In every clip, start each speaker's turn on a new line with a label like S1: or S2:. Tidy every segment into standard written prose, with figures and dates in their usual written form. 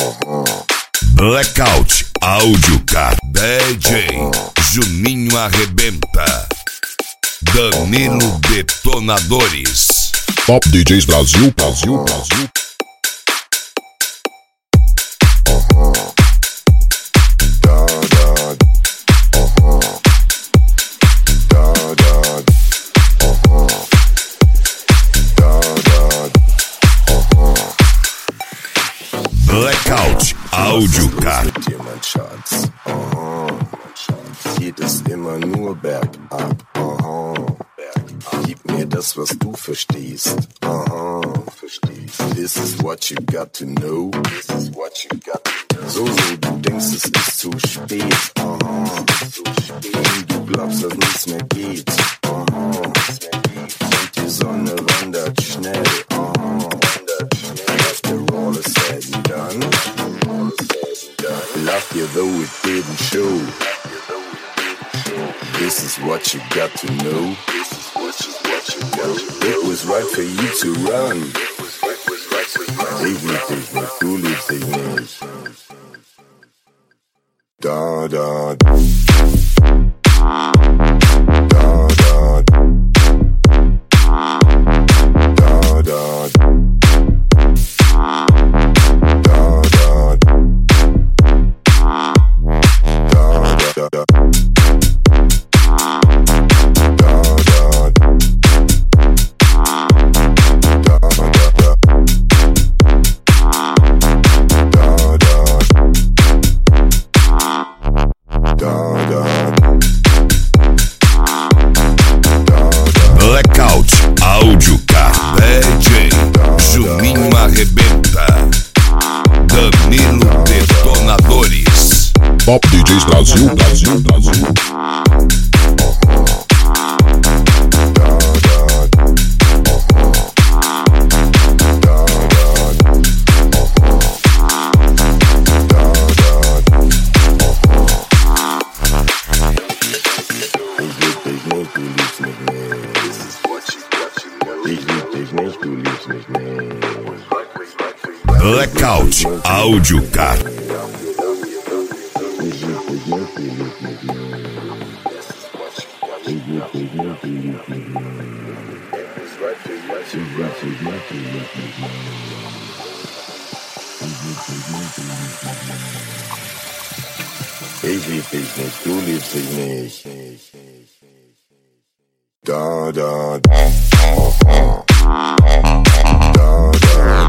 S1: Blackout Áudio Car DJ Juninho Arrebenta, Danilo Detonadores,
S2: Top DJs Brasil, Brasil, Brasil.
S1: Blackout Áudio Car.
S3: Schatz, geht es immer nur bergab, Gib mir das, was du verstehst, This is what you got to know, So, du denkst, es ist zu spät, Du glaubst, dass nichts mehr geht, Und die Sonne wandert schnell, After all is said and done, Love you though it didn't show. This is what you got to know. It was right for you to run. Ich lieb dich nicht, du liebst dich nicht. Da, da, da, da, da, da, da.
S1: Blackout Áudio Car DJ Juninho Arrebenta, Danilo Detonadores,
S2: Top DJs Brasil, Brasil, Brasil.
S1: Blackout Áudio Car.
S3: Ich lieb dich nicht, du liebst dich nicht. Da, da, da, da, da.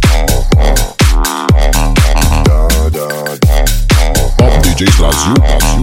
S2: Top DJs Brasil, Brasil.